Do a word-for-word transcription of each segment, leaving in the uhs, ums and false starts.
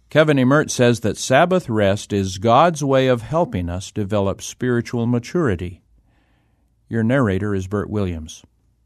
Kevin Emert says that Sabbath rest is God's way of helping us develop spiritual maturity. Your narrator is Bert Williams.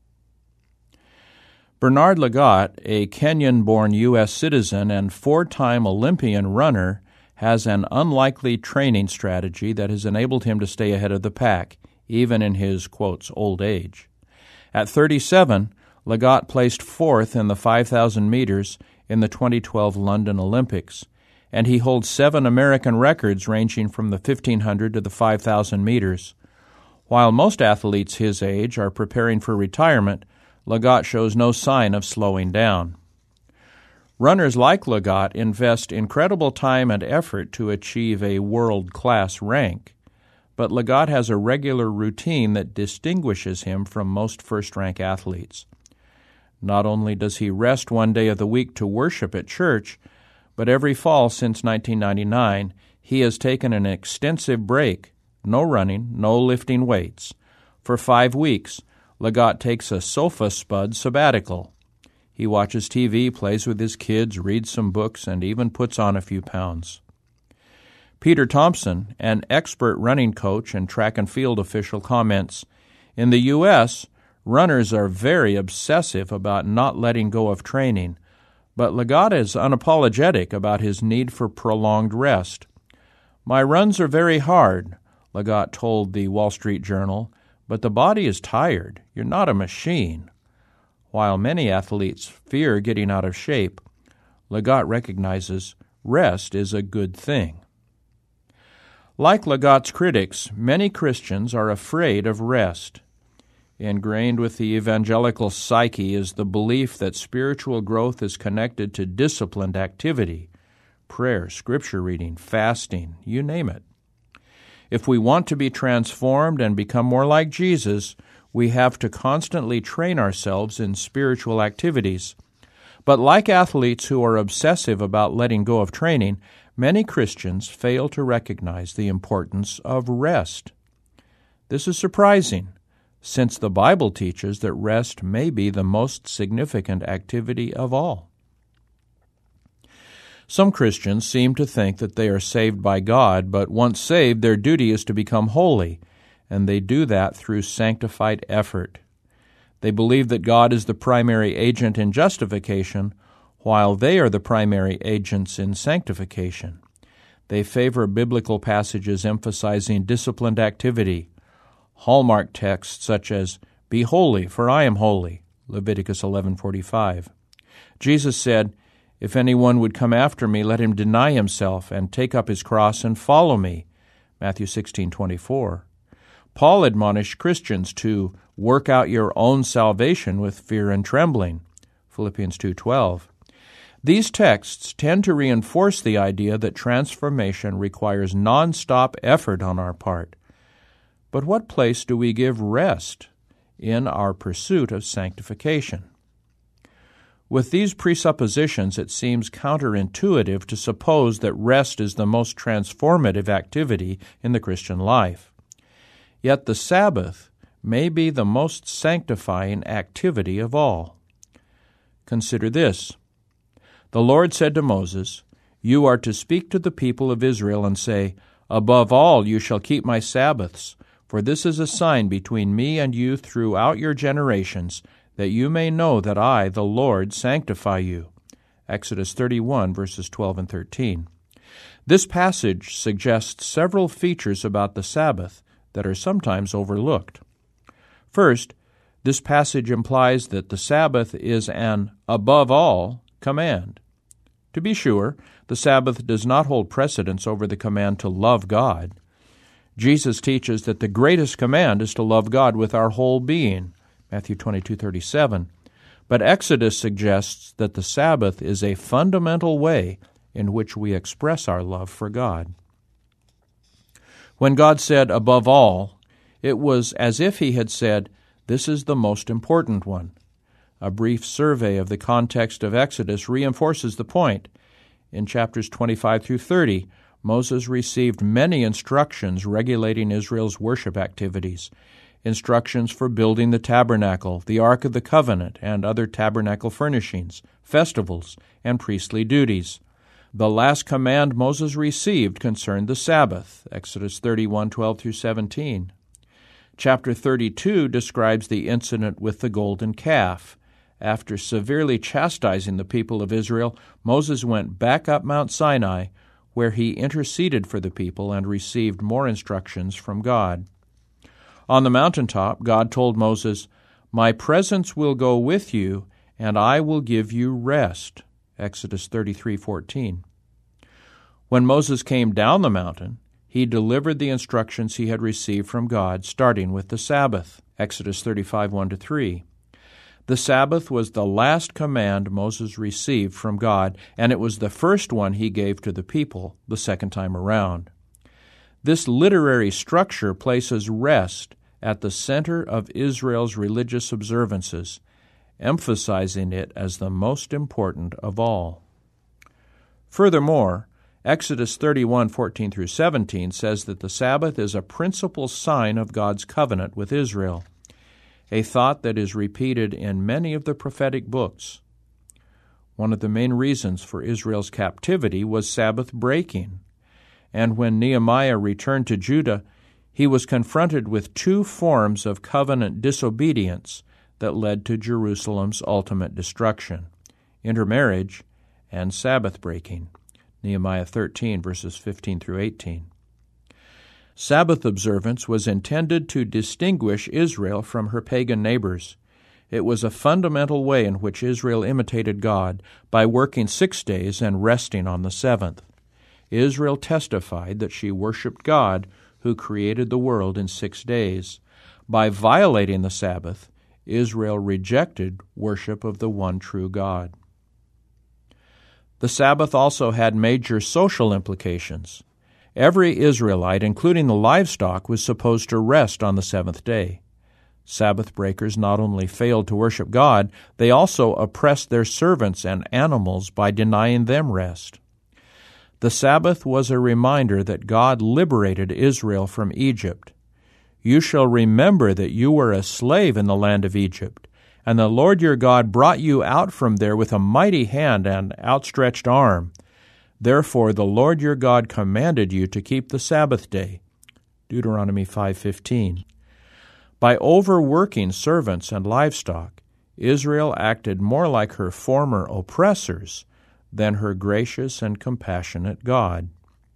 Bernard Lagat, a Kenyan-born U S citizen and four-time Olympian runner, has an unlikely training strategy that has enabled him to stay ahead of the pack, even in his, quotes, old age. At thirty-seven, Lagat placed fourth in the five thousand meters in the twenty twelve London Olympics, and he holds seven American records ranging from the fifteen hundred to the five thousand meters. While most athletes his age are preparing for retirement, Lagat shows no sign of slowing down. Runners like Lagat invest incredible time and effort to achieve a world-class rank, but Lagat has a regular routine that distinguishes him from most first-rank athletes. Not only does he rest one day of the week to worship at church, but every fall since nineteen ninety-nine, he has taken an extensive break, no running, no lifting weights. For five weeks, Lagat takes a sofa spud sabbatical. He watches T V, plays with his kids, reads some books, and even puts on a few pounds. Peter Thompson, an expert running coach and track and field official, comments, "In the U S, runners are very obsessive about not letting go of training, but Lagat is unapologetic about his need for prolonged rest. My runs are very hard," Lagat told the Wall Street Journal, "but the body is tired. You're not a machine." While many athletes fear getting out of shape, Lagat recognizes rest is a good thing. Like Lagat's critics, many Christians are afraid of rest. Ingrained with the evangelical psyche is the belief that spiritual growth is connected to disciplined activity, prayer, scripture reading, fasting, you name it. If we want to be transformed and become more like Jesus, we have to constantly train ourselves in spiritual activities. But like athletes who are obsessive about letting go of training, many Christians fail to recognize the importance of rest. This is surprising, since the Bible teaches that rest may be the most significant activity of all. Some Christians seem to think that they are saved by God, but once saved, their duty is to become holy, and they do that through sanctified effort. They believe that God is the primary agent in justification, while they are the primary agents in sanctification. They favor biblical passages emphasizing disciplined activity, hallmark texts such as, "Be holy, for I am holy," Leviticus eleven forty-five. Jesus said, "If anyone would come after me, let him deny himself and take up his cross and follow me," Matthew sixteen twenty-four. Paul admonished Christians to work out your own salvation with fear and trembling, Philippians two twelve. These texts tend to reinforce the idea that transformation requires non-stop effort on our part. But what place do we give rest in our pursuit of sanctification? With these presuppositions, it seems counterintuitive to suppose that rest is the most transformative activity in the Christian life. Yet the Sabbath may be the most sanctifying activity of all. Consider this. The Lord said to Moses, "You are to speak to the people of Israel and say, 'Above all you shall keep my Sabbaths, for this is a sign between me and you throughout your generations, that you may know that I, the Lord, sanctify you.'" Exodus thirty-one, verses twelve and thirteen. This passage suggests several features about the Sabbath that are sometimes overlooked. First, this passage implies that the Sabbath is an above all command. To be sure, the Sabbath does not hold precedence over the command to love God. Jesus teaches that the greatest command is to love God with our whole being, Matthew twenty-two thirty-seven. But Exodus suggests that the Sabbath is a fundamental way in which we express our love for God. When God said, "above all," it was as if he had said, "This is the most important one." A brief survey of the context of Exodus reinforces the point. In chapters twenty-five through thirty, Moses received many instructions regulating Israel's worship activities, instructions for building the tabernacle, the Ark of the Covenant, and other tabernacle furnishings, festivals, and priestly duties. The last command Moses received concerned the Sabbath, Exodus thirty-one, twelve through seventeen. Chapter thirty-two describes the incident with the golden calf. After severely chastising the people of Israel, Moses went back up Mount Sinai, where he interceded for the people and received more instructions from God. On the mountaintop, God told Moses, "My presence will go with you, and I will give you rest." Exodus thirty-three, fourteen. When Moses came down the mountain, he delivered the instructions he had received from God, starting with the Sabbath. Exodus thirty-five, one to three. The Sabbath was the last command Moses received from God, and it was the first one he gave to the people the second time around. This literary structure places rest at the center of Israel's religious observances, emphasizing it as the most important of all. Furthermore, Exodus thirty-one, fourteen through seventeen says that the Sabbath is a principal sign of God's covenant with Israel, a thought that is repeated in many of the prophetic books. One of the main reasons for Israel's captivity was Sabbath breaking, and when Nehemiah returned to Judah, he was confronted with two forms of covenant disobedience that led to Jerusalem's ultimate destruction: intermarriage and Sabbath breaking. Nehemiah thirteen, verses fifteen through eighteen. Sabbath observance was intended to distinguish Israel from her pagan neighbors. It was a fundamental way in which Israel imitated God by working six days and resting on the seventh. Israel testified that she worshiped God, who created the world in six days. By violating the Sabbath, Israel rejected worship of the one true God. The Sabbath also had major social implications. Every Israelite, including the livestock, was supposed to rest on the seventh day. Sabbath breakers not only failed to worship God, they also oppressed their servants and animals by denying them rest. The Sabbath was a reminder that God liberated Israel from Egypt. "You shall remember that you were a slave in the land of Egypt, and the Lord your God brought you out from there with a mighty hand and outstretched arm. Therefore the Lord your God commanded you to keep the Sabbath day." Deuteronomy five fifteen. By overworking servants and livestock, Israel acted more like her former oppressors than her gracious and compassionate God.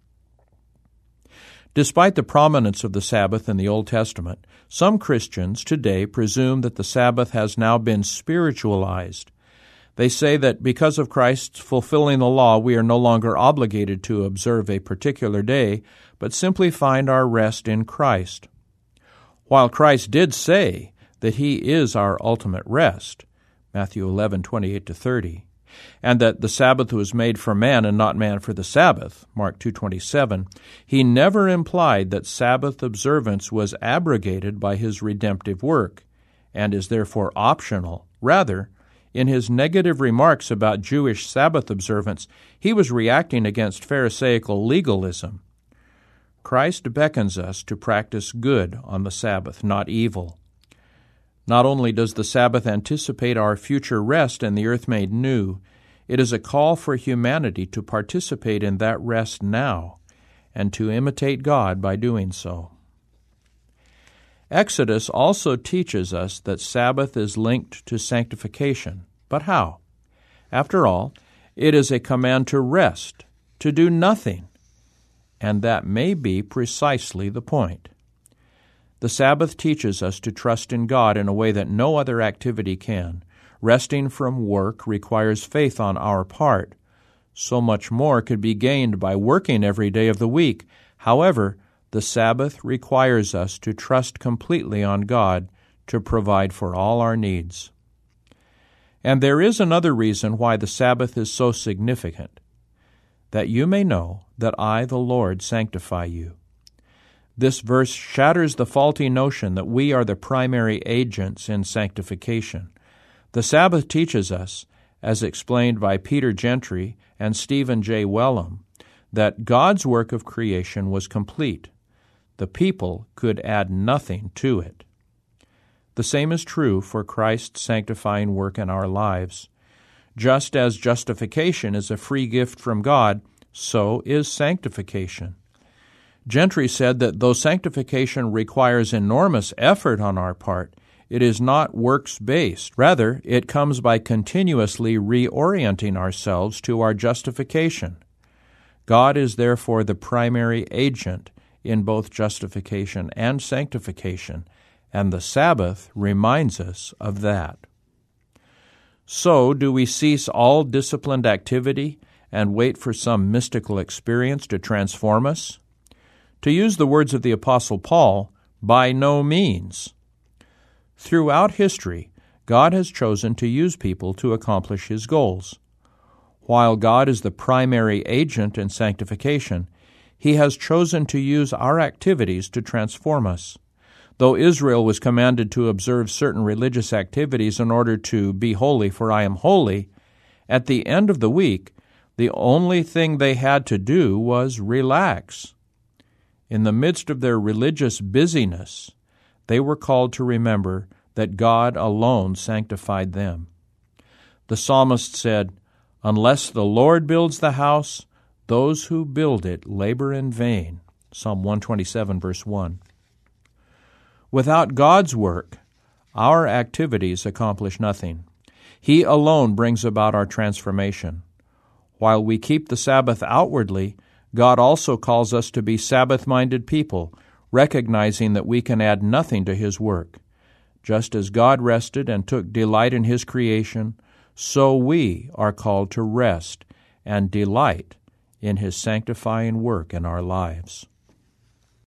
Despite the prominence of the Sabbath in the Old Testament, some Christians today presume that the Sabbath has now been spiritualized. They say that because of Christ's fulfilling the law, we are no longer obligated to observe a particular day, but simply find our rest in Christ. While Christ did say that He is our ultimate rest, Matthew eleven, twenty-eight to thirty, and that the Sabbath was made for man and not man for the Sabbath, Mark two twenty-seven, He never implied that Sabbath observance was abrogated by His redemptive work, and is therefore optional. Rather, in His negative remarks about Jewish Sabbath observance, He was reacting against Pharisaical legalism. Christ beckons us to practice good on the Sabbath, not evil. Not only does the Sabbath anticipate our future rest and the earth made new, it is a call for humanity to participate in that rest now and to imitate God by doing so. Exodus also teaches us that Sabbath is linked to sanctification. But how? After all, it is a command to rest, to do nothing, and that may be precisely the point. The Sabbath teaches us to trust in God in a way that no other activity can. Resting from work requires faith on our part. So much more could be gained by working every day of the week. However, the Sabbath requires us to trust completely on God to provide for all our needs. And there is another reason why the Sabbath is so significant: that you may know that I, the Lord, sanctify you. This verse shatters the faulty notion that we are the primary agents in sanctification. The Sabbath teaches us, as explained by Peter Gentry and Stephen J. Wellum, that God's work of creation was complete. The people could add nothing to it. The same is true for Christ's sanctifying work in our lives. Just as justification is a free gift from God, so is sanctification. Gentry said that though sanctification requires enormous effort on our part, it is not works-based. Rather, it comes by continuously reorienting ourselves to our justification. God is therefore the primary agent in both justification and sanctification, and the Sabbath reminds us of that. So, do we cease all disciplined activity and wait for some mystical experience to transform us? To use the words of the Apostle Paul, by no means. Throughout history, God has chosen to use people to accomplish His goals. While God is the primary agent in sanctification, He has chosen to use our activities to transform us. Though Israel was commanded to observe certain religious activities in order to be holy, for I am holy, at the end of the week, the only thing they had to do was relax. In the midst of their religious busyness, they were called to remember that God alone sanctified them. The psalmist said, "Unless the Lord builds the house, those who build it labor in vain." Psalm one twenty-seven, verse one. Without God's work, our activities accomplish nothing. He alone brings about our transformation. While we keep the Sabbath outwardly, God also calls us to be Sabbath-minded people, recognizing that we can add nothing to His work. Just as God rested and took delight in His creation, so we are called to rest and delight in His sanctifying work in our lives.